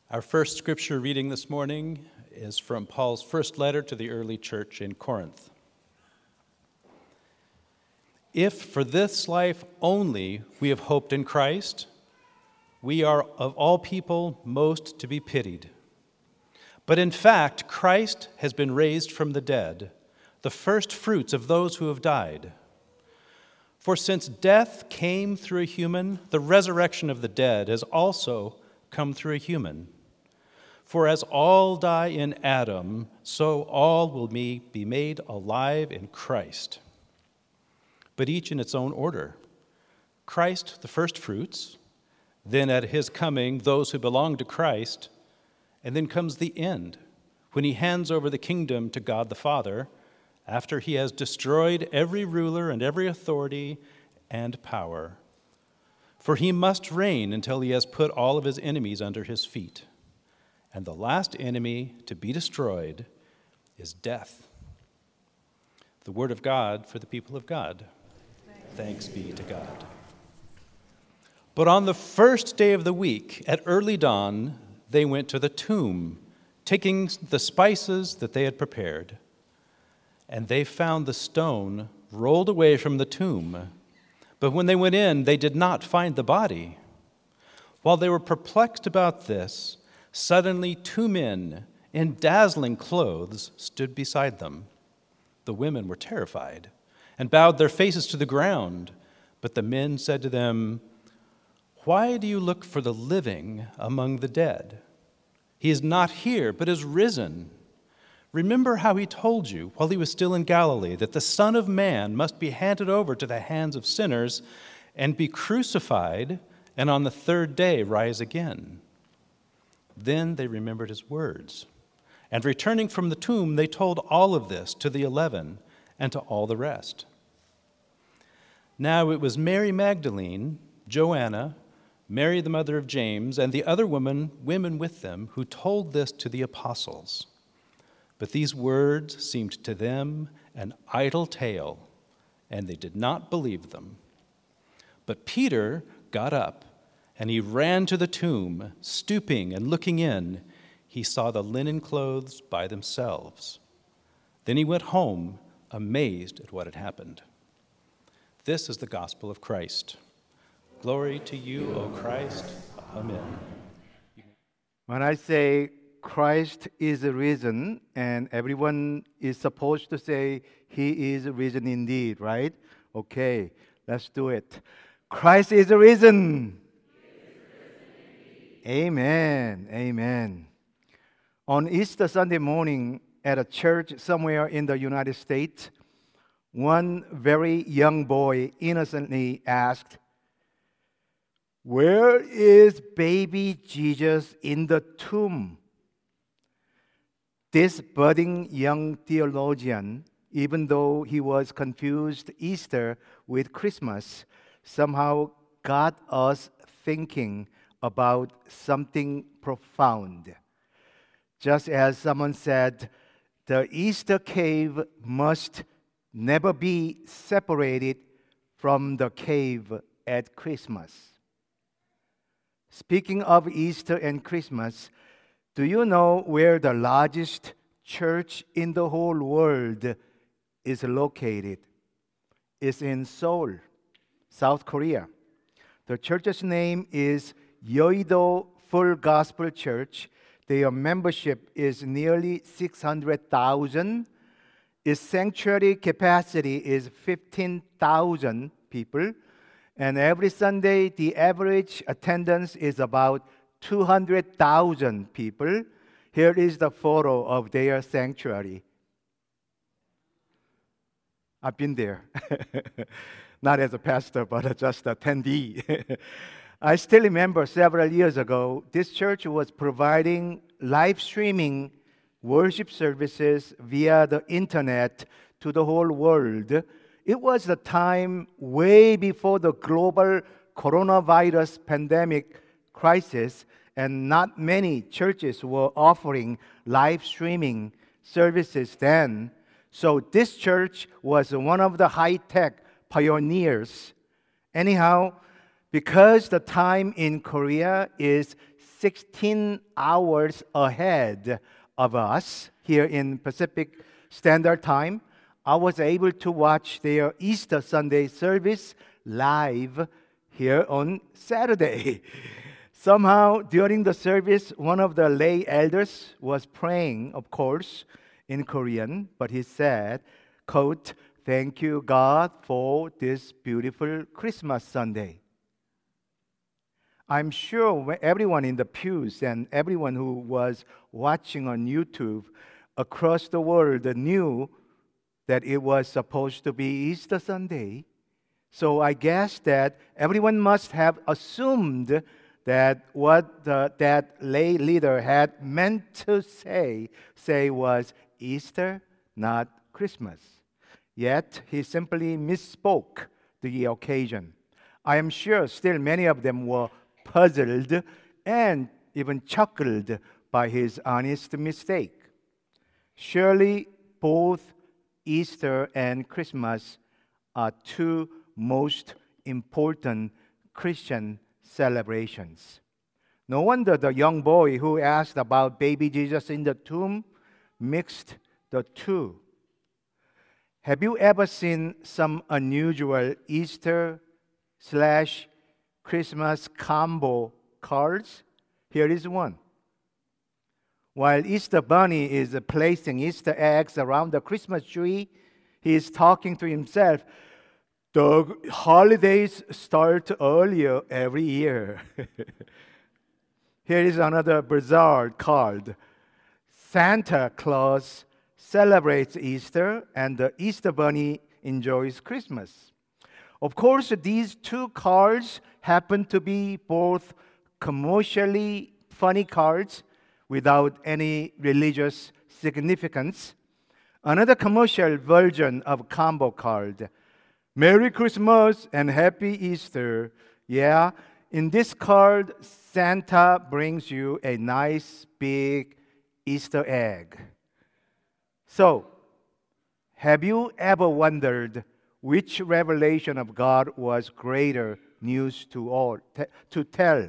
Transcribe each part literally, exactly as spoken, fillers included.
Our first scripture reading this morning is from Paul's first letter to the early church in Corinth. If for this life only we have hoped in Christ, we are of all people most to be pitied. But in fact, Christ has been raised from the dead, the first fruits of those who have died. For since death came through a human, the resurrection of the dead has also come through a human. For as all die in Adam, so all will be made alive in Christ. But each in its own order. Christ, the first fruits, then at his coming, those who belong to Christ, and then comes the end, when he hands over the kingdom to God the Father, after he has destroyed every ruler and every authority and power. For he must reign until he has put all of his enemies under his feet. And the last enemy to be destroyed is death. The word of God for the people of God. Thanks be to God. But on the first day of the week, at early dawn, they went to the tomb, taking the spices that they had prepared. And they found the stone rolled away from the tomb. But when they went in, they did not find the body. While they were perplexed about this, suddenly two men in dazzling clothes stood beside them. The women were terrified and bowed their faces to the ground. But the men said to them, "Why do you look for the living among the dead? He is not here, but is risen. Remember how he told you while he was still in Galilee that the Son of Man must be handed over to the hands of sinners and be crucified, and on the third day rise again." Then they remembered his words. And returning from the tomb, they told all of this to the eleven and to all the rest. Now it was Mary Magdalene, Joanna, Mary the mother of James, and the other women, women with them who told this to the apostles. But these words seemed to them an idle tale, and they did not believe them. But Peter got up, and he ran to the tomb. Stooping and looking in, he saw the linen clothes by themselves. Then he went home, amazed at what had happened. This is the gospel of Christ. Glory to you, O Christ. Amen. When I say Christ is risen, and everyone is supposed to say he is risen indeed, right? Okay, let's do it. Christ is risen. Amen. Amen. On Easter Sunday morning at a church somewhere in the United States, one very young boy innocently asked, "Where is baby Jesus in the tomb?" This budding young theologian, even though he was confused Easter with Christmas, somehow got us thinking about something profound. Just as someone said, the Easter cave must never be separated from the cave at Christmas. Speaking of Easter and Christmas, do you know where the largest church in the whole world is located? It's in Seoul, South Korea. The church's name is Yeouido Full Gospel Church. Their membership is nearly six hundred thousand. Its sanctuary capacity is fifteen thousand people. And every Sunday, the average attendance is about two hundred thousand people. Here is the photo of their sanctuary. I've been there. Not as a pastor, but just an attendee. I still remember several years ago, this church was providing live streaming worship services via the internet to the whole world. It was the time way before the global coronavirus pandemic crisis, and not many churches were offering live streaming services then. So this church was one of the high-tech pioneers. Anyhow, because the time in Korea is sixteen hours ahead of us here in Pacific Standard Time, I was able to watch their Easter Sunday service live here on Saturday. Somehow, during the service, one of the lay elders was praying, of course, in Korean, but he said, quote, "Thank you, God, for this beautiful Christmas Sunday." I'm sure everyone in the pews and everyone who was watching on YouTube across the world knew that it was supposed to be Easter Sunday. So I guess that everyone must have assumed that what the, that lay leader had meant to say, say was Easter, not Christmas. Yet he simply misspoke the occasion. I am sure still many of them were puzzled and even chuckled by his honest mistake. Surely both Easter and Christmas are two most important Christian celebrations. No wonder the young boy who asked about baby Jesus in the tomb mixed the two. Have you ever seen some unusual Easter slash Christmas combo cards? Here is one. While Easter Bunny is placing Easter eggs around the Christmas tree, he is talking to himself. The holidays start earlier every year. Here is another bizarre card. Santa Claus celebrates Easter and the Easter Bunny enjoys Christmas. Of course, these two cards happen to be both commercially funny cards without any religious significance. Another commercial version of combo card. Merry Christmas and Happy Easter. Yeah, in this card, Santa brings you a nice big Easter egg. So, have you ever wondered which revelation of God was greater news to all t- to tell?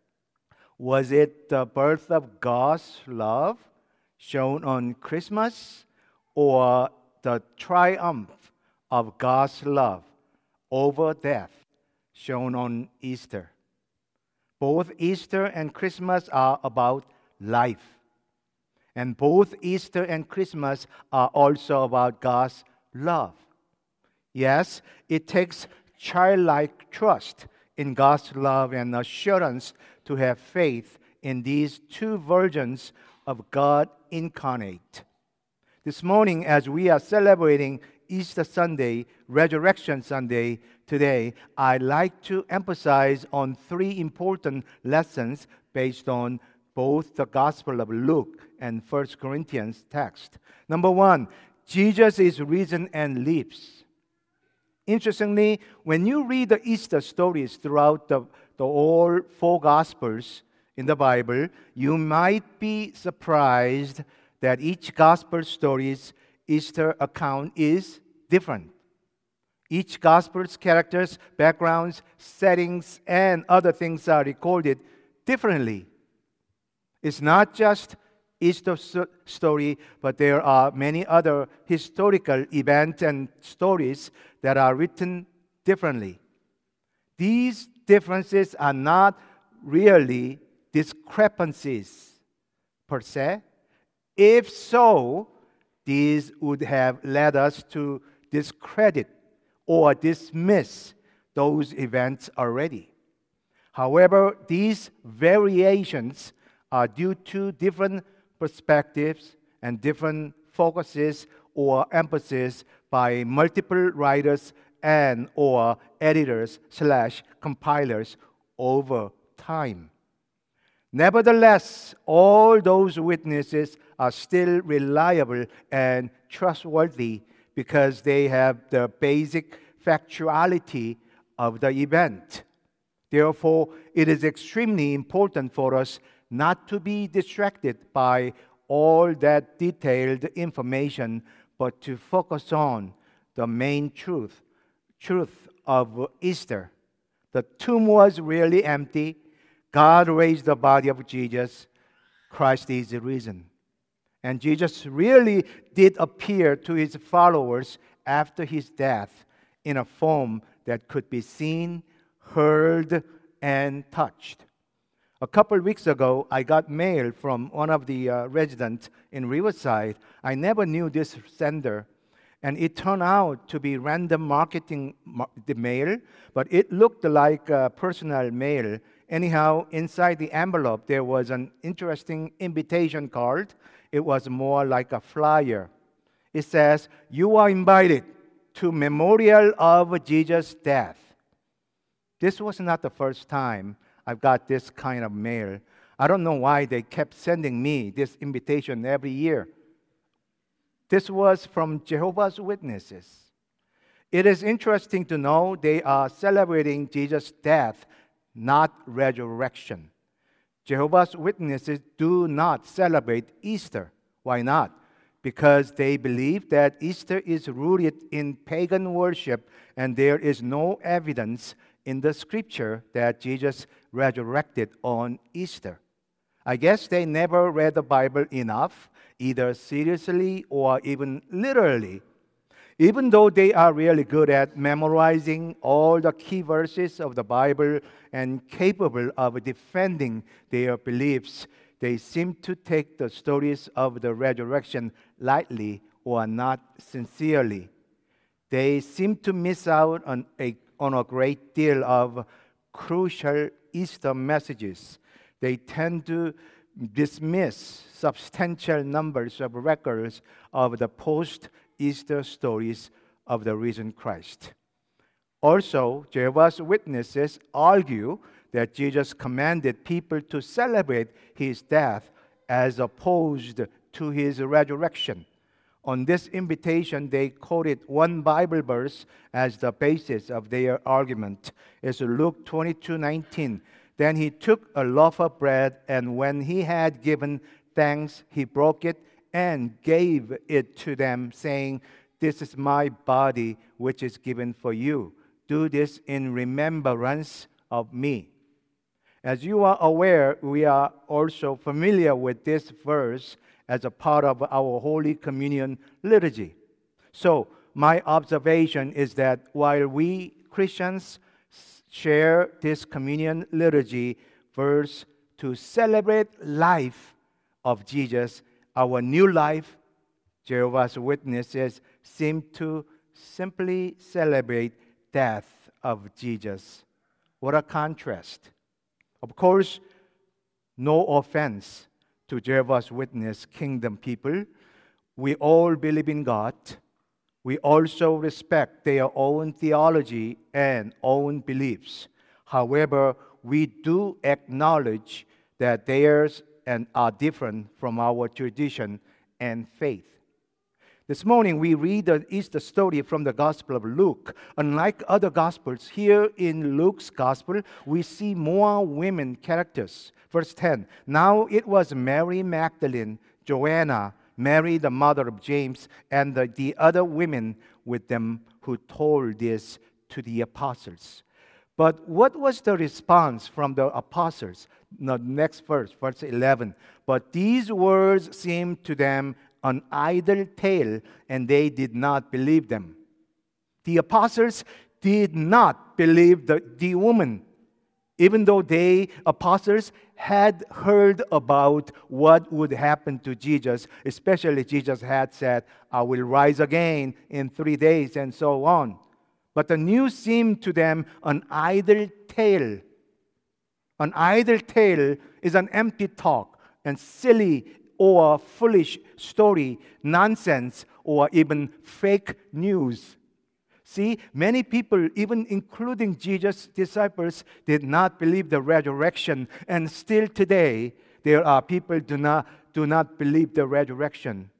Was it the birth of God's love shown on Christmas, or the triumph of God's love over death shown on Easter? Both Easter and Christmas are about life. And both Easter and Christmas are also about God's love. Yes, it takes childlike trust in God's love and assurance to have faith in these two versions of God incarnate. This morning, as we are celebrating Easter Sunday, Resurrection Sunday today, I'd like to emphasize on three important lessons based on both the Gospel of Luke and First Corinthians text. Number one, Jesus is risen and lives. Interestingly, when you read the Easter stories throughout the, the all four Gospels in the Bible, you might be surprised that each Gospel story's Easter account is different. Each Gospel's characters, backgrounds, settings, and other things are recorded differently. It's not just Easter story, but there are many other historical events and stories that are written differently. These differences are not really discrepancies per se. If so, these would have led us to discredit or dismiss those events already. However, these variations are due to different perspectives and different focuses or emphasis by multiple writers and or editors slash compilers over time. Nevertheless, all those witnesses are still reliable and trustworthy because they have the basic factuality of the event. Therefore, it is extremely important for us not to be distracted by all that detailed information, but to focus on the main truth, truth of Easter. The tomb was really empty. God raised the body of Jesus. Christ is the reason. And Jesus really did appear to his followers after his death in a form that could be seen, heard, and touched. A couple weeks ago, I got mail from one of the uh, residents in Riverside. I never knew this sender, and it turned out to be random marketing mar- the mail, but it looked like uh, personal mail. Anyhow, inside the envelope, there was an interesting invitation card. It was more like a flyer. It says, "You are invited to memorial of Jesus' death." This was not the first time I've got this kind of mail. I don't know why they kept sending me this invitation every year. This was from Jehovah's Witnesses. It is interesting to know they are celebrating Jesus' death, not resurrection. Jehovah's Witnesses do not celebrate Easter. Why not? Because they believe that Easter is rooted in pagan worship, and there is no evidence in the scripture that Jesus resurrected on Easter. I guess they never read the Bible enough, either seriously or even literally. Even though they are really good at memorizing all the key verses of the Bible and capable of defending their beliefs, they seem to take the stories of the resurrection lightly or not sincerely. They seem to miss out on a, on a great deal of crucial Easter messages. They tend to dismiss substantial numbers of records of the post-Easter stories of the risen Christ. Also, Jehovah's Witnesses argue that Jesus commanded people to celebrate his death as opposed to his resurrection. On this invitation, they quoted one Bible verse as the basis of their argument. It's Luke twenty-two nineteen. Then he took a loaf of bread, and when he had given thanks, he broke it and gave it to them, saying, "This is my body, which is given for you. Do this in remembrance of me." As you are aware, we are also familiar with this verse as a part of our Holy Communion liturgy. So, my observation is that while we Christians share this communion liturgy verse to celebrate life of Jesus, our new life, Jehovah's Witnesses seem to simply celebrate death of Jesus. What a contrast. Of course, no offense to Jehovah's Witness kingdom people. We all believe in God. We also respect their own theology and own beliefs. However, we do acknowledge that theirs and are different from our tradition and faith. This morning, we read the Easter story from the Gospel of Luke. Unlike other Gospels, here in Luke's Gospel, we see more women characters. Verse ten, "Now it was Mary Magdalene, Joanna, Mary the mother of James, and the, the other women with them who told this to the apostles." But what was the response from the apostles? The next verse, verse eleven. "But these words seemed to them an idle tale, and they did not believe them." The apostles did not believe the, the woman, even though they, apostles, had heard about what would happen to Jesus, especially Jesus had said, "I will rise again in three days," and so on. But the news seemed to them an idle tale. An idle tale is an empty talk and silly or foolish story, nonsense, or even fake news. See, many people, even including Jesus' disciples, did not believe the resurrection. And still today, there are people who do not, do not believe the resurrection.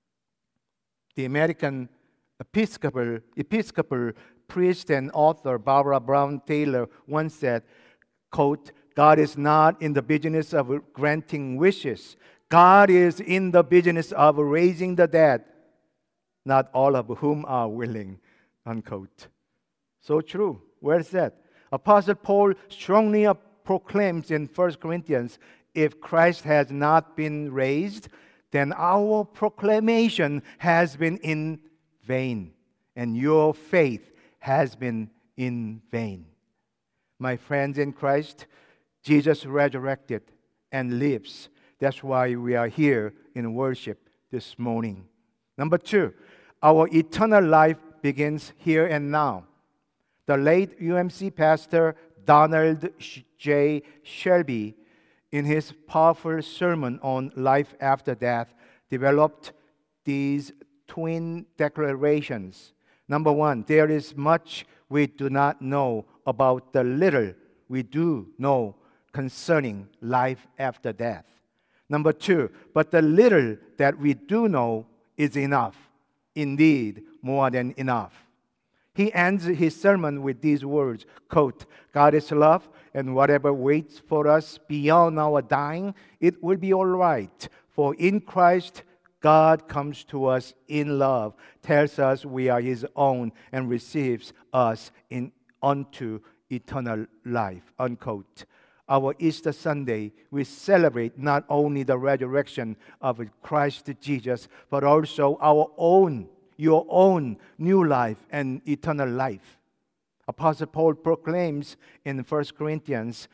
The American Episcopal, Episcopal priest and author Barbara Brown Taylor once said, quote, "God is not in the business of granting wishes. God is in the business of raising the dead, not all of whom are willing," unquote. So true. Where is that? Apostle Paul strongly proclaims in First Corinthians, if Christ has not been raised, then our proclamation has been in vain, and your faith has been in vain. My friends in Christ, Jesus resurrected and lives. That's why we are here in worship this morning. Number two, our eternal life begins here and now. The late U M C pastor Donald J. Shelby, in his powerful sermon on life after death, developed these twin declarations. Number one, there is much we do not know about the little we do know concerning life after death. Number two, but the little that we do know is enough, indeed, more than enough. He ends his sermon with these words, quote, God is love, and whatever waits for us beyond our dying, it will be all right. For in Christ, God comes to us in love, tells us we are His own, and receives us in unto eternal life, unquote. Our Easter Sunday, we celebrate not only the resurrection of Christ Jesus, but also our own, your own new life and eternal life. Apostle Paul proclaims in First Corinthians,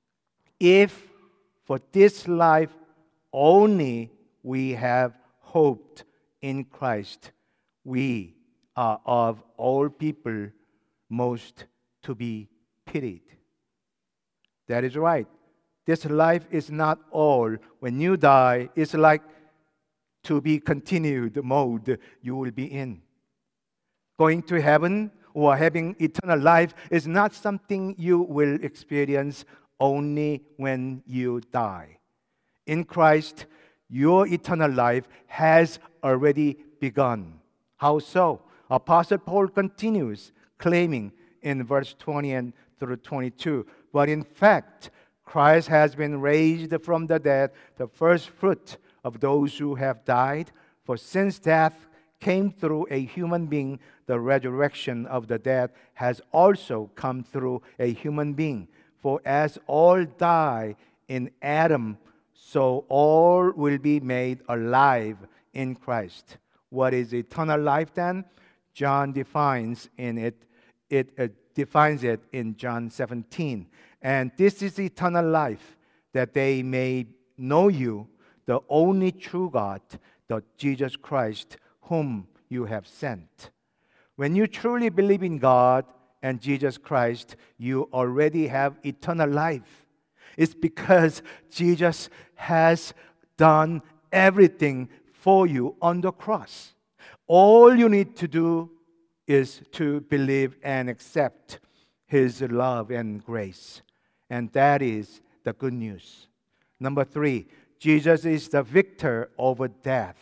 if for this life only we have hoped in Christ, we are of all people most to be pitied. That is right. This life is not all. When you die, it's like to be continued mode you will be in. Going to heaven or having eternal life is not something you will experience only when you die. In Christ, your eternal life has already begun. How so? Apostle Paul continues claiming in verse twenty and through twenty-two, but in fact, Christ has been raised from the dead, the first fruit of those who have died. For since death came through a human being, the resurrection of the dead has also come through a human being. For as all die in Adam, so all will be made alive in Christ. What is eternal life then? John defines in it, it uh, defines it in John seventeen. And this is eternal life, that they may know you, the only true God, the Jesus Christ, whom you have sent. When you truly believe in God and Jesus Christ, you already have eternal life. It's because Jesus has done everything for you on the cross. All you need to do is to believe and accept His love and grace. And that is the good news. Number three, Jesus is the victor over death.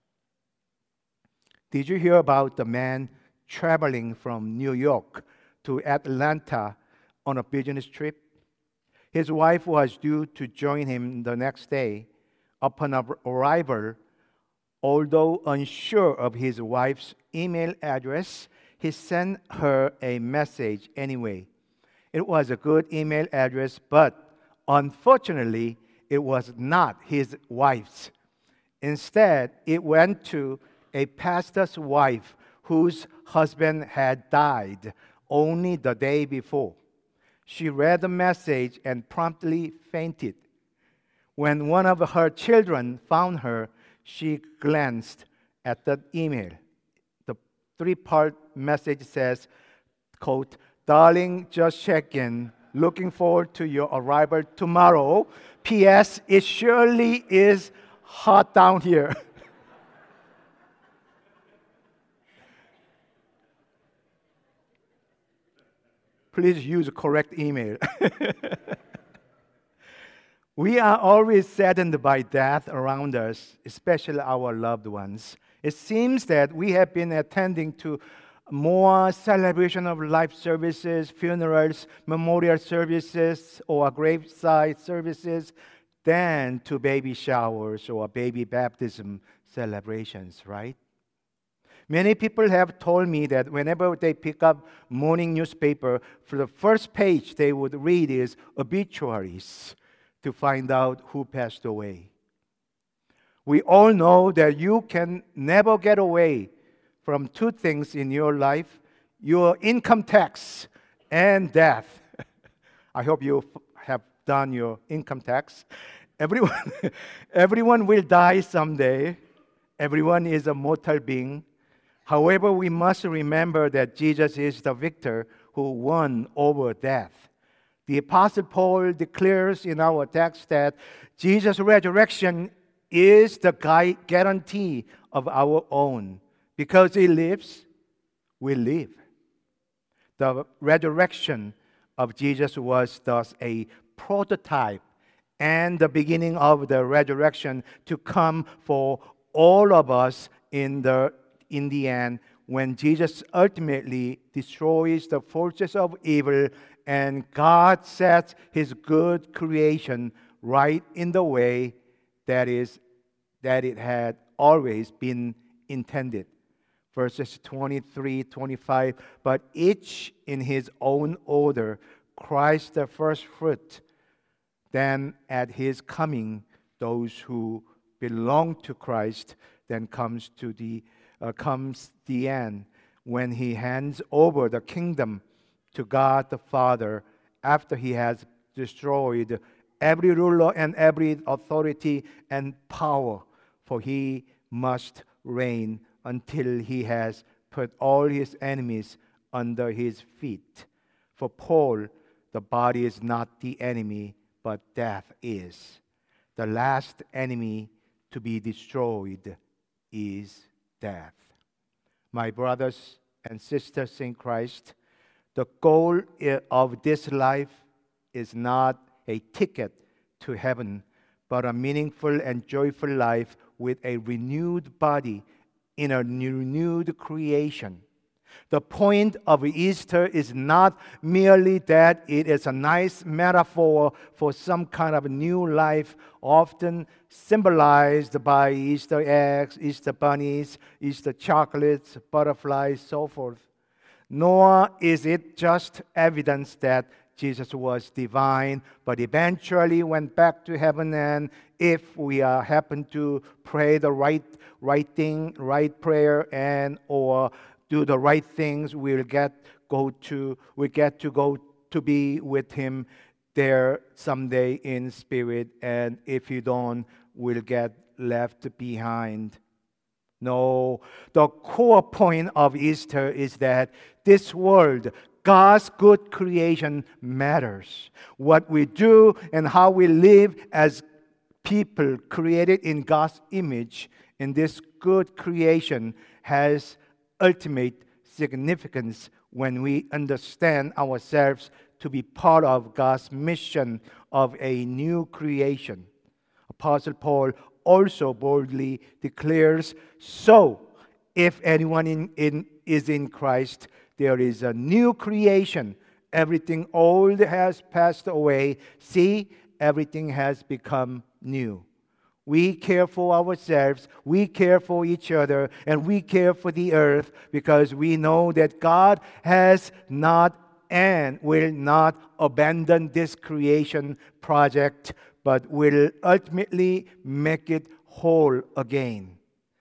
Did you hear about the man traveling from New York to Atlanta on a business trip? His wife was due to join him the next day. Upon arrival, although unsure of his wife's email address, he sent her a message anyway. It was a good email address, but unfortunately, it was not his wife's. Instead, it went to a pastor's wife whose husband had died only the day before. She read the message and promptly fainted. When one of her children found her, she glanced at the email. The three-part message says, quote, darling, just check in. Looking forward to your arrival tomorrow. P S. It surely is hot down here. Please use the correct email. We are always saddened by death around us, especially our loved ones. It seems that we have been attending to more celebration of life services, funerals, memorial services, or graveside services than to baby showers or baby baptism celebrations, right? Many people have told me that whenever they pick up morning newspaper, for the first page they would read is obituaries to find out who passed away. We all know that you can never get away from two things in your life, your income tax and death. I hope you have done your income tax. Everyone, everyone will die someday. Everyone is a mortal being. However, we must remember that Jesus is the victor who won over death. The Apostle Paul declares in our text that Jesus' resurrection is the guarantee of our own. Because He lives, we live. The resurrection of Jesus was thus a prototype and the beginning of the resurrection to come for all of us in the in the end, when Jesus ultimately destroys the forces of evil and God sets His good creation right in the way that is that it had always been intended. Verses twenty-three, twenty-five, but each in his own order, Christ the first fruit, then at His coming, those who belong to Christ, then comes to the uh, comes the end, when He hands over the kingdom to God the Father after He has destroyed every ruler and every authority and power, for He must reign until He has put all His enemies under His feet. For Paul, the body is not the enemy, but death is. The last enemy to be destroyed is death. My brothers and sisters in Christ, the goal of this life is not a ticket to heaven, but a meaningful and joyful life with a renewed body in a renewed creation. The point of Easter is not merely that it is a nice metaphor for some kind of new life, often symbolized by Easter eggs, Easter bunnies, Easter chocolates, butterflies, so forth. Nor is it just evidence that Jesus was divine, but eventually went back to heaven, and if we uh, happen to pray the right, right thing, right prayer, and or do the right things, we'll get go to we get to go to be with Him there someday in spirit, and if you don't, we'll get left behind. No, the core point of Easter is that this world, God's good creation, matters. What we do and how we live as people created in God's image in this good creation has ultimate significance when we understand ourselves to be part of God's mission of a new creation. Apostle Paul also boldly declares, so if anyone in, in, is in Christ, there is a new creation. Everything old has passed away. See, everything has become new. We care for ourselves, we care for each other, and we care for the earth because we know that God has not and will not abandon this creation project, but will ultimately make it whole again.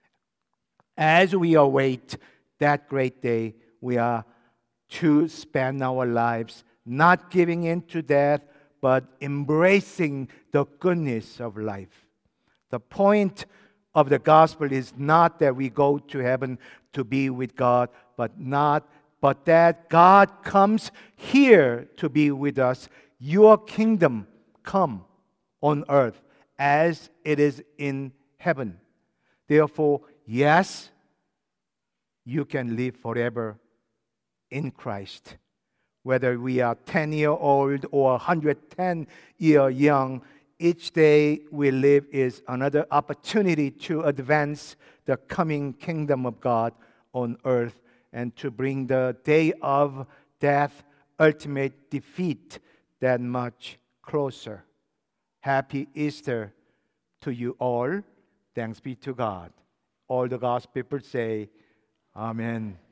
As we await that great day, we are to spend our lives not giving in to death, but embracing the goodness of life. The point of the gospel is not that we go to heaven to be with God, but not, but that God comes here to be with us. Your kingdom come on earth as it is in heaven. Therefore, yes, you can live forever in Christ. Whether we are ten year old or one hundred ten year young, each day we live is another opportunity to advance the coming kingdom of God on earth and to bring the day of death, ultimate defeat, that much closer. Happy Easter to you all. Thanks be to God. All the God's people say, Amen.